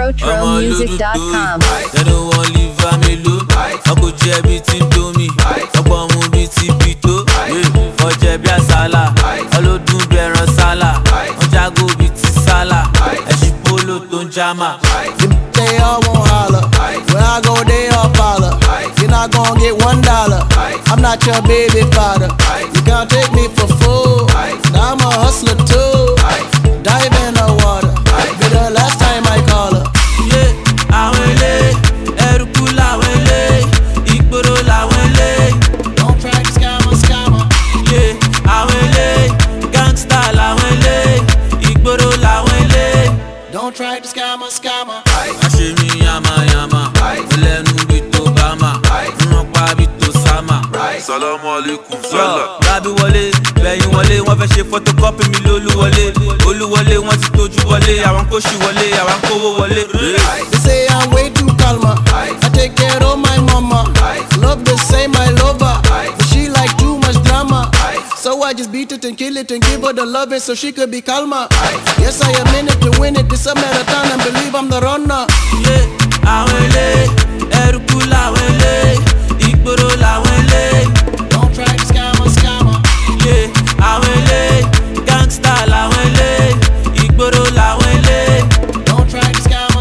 TroTroMusic.com. They don't want leave me alone. I go jebby to me. I go move it to Pito. For jebby sala. Olo dun beran sala. Oja go bit sala. Eshi polo ton jama. They all won't holler. When I go, they all follow. You're not gonna get $1. I'm not your baby father. You can't take me for fool. Now I'm a hustler too. Dive in the water. Be the last time I call her. Yeah, awele, eruku lawele, igboro lawele. Don't try to scammer. Yeah, awele, gangsta lawele, igboro lawele. Don't try to scammer. Ashemi yama, olenu bito bama, nropa bito sama. Salamu alaikum sala. Rabi wọlé, bẹ̀yìn wọlé, wọ́n fẹ́ ṣe photocopy mi lólúwọlé. Olúwọlé, wọ́n ti tójú wọlé, àwọn kò ṣì wọlé, àwọn kówó wọlé. They say I'm way too calmer. I take care of my mama. Love the same, I love her. But she like too much drama. So I just beat it and kill it and give her the loving so she could be calmer. Yes, I am in it to win it. This a marathon and believe I'm the runner. Yeah, awele, eruku lawele, igboro lawele. Don't try to scammer. Yeah, awele, gangsta lawele, igboro lawele. Don't try to scammer.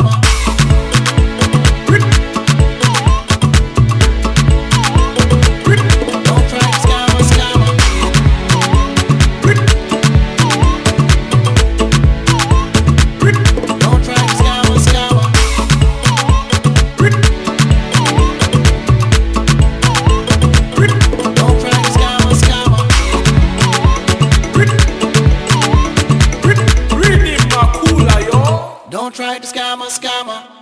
Don't try to scammer. Don't try to scammer. Don't try to scammer. Read it, Makula, yo. Don't try to scammer.